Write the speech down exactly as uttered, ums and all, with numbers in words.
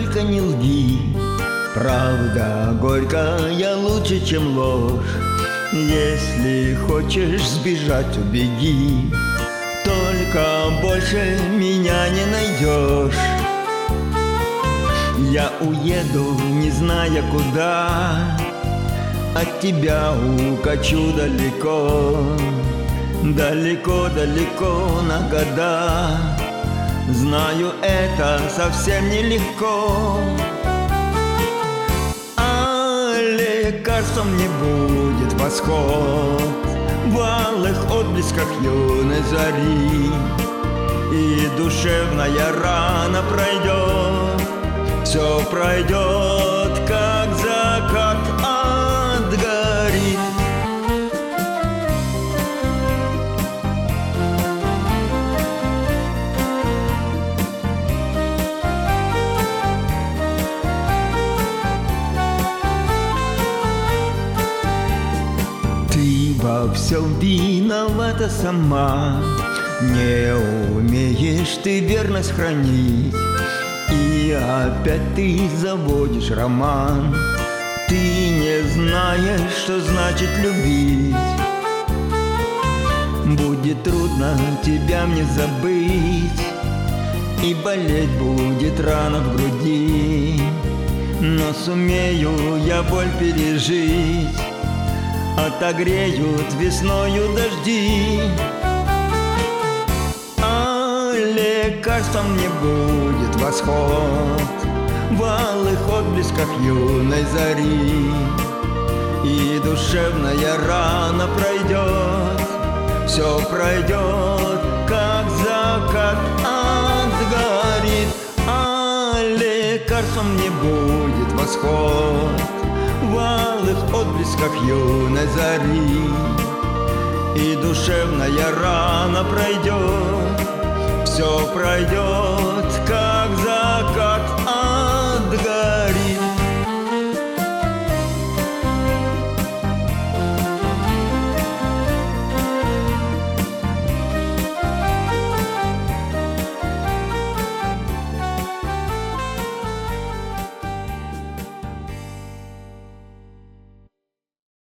только не лги. Правда горькая лучше, чем ложь. Если хочешь сбежать, убеги, только больше меня не найдешь. Я уеду, не зная куда, от тебя укачу далеко, далеко-далеко на года. Знаю, это совсем нелегко, а лекарством не будет восход в алых отблесках юной зари, и душевная рана пройдет, все пройдет, как закат отгорит. Ты во всем виновата сама, не умеешь ты верность хранить, и опять ты заводишь роман. Ты не знаешь, что значит любить. Будет трудно тебя мне забыть, и болеть будет рана в груди, но сумею я боль пережить, отогреют весною дожди. А лекарством не будет восход в алых отблесках юной зари, и душевная рана пройдет, все пройдет, как закат отгорит. А лекарством не будет восход в алых отблесках юной зари, и душевная рана пройдет, все пройдет,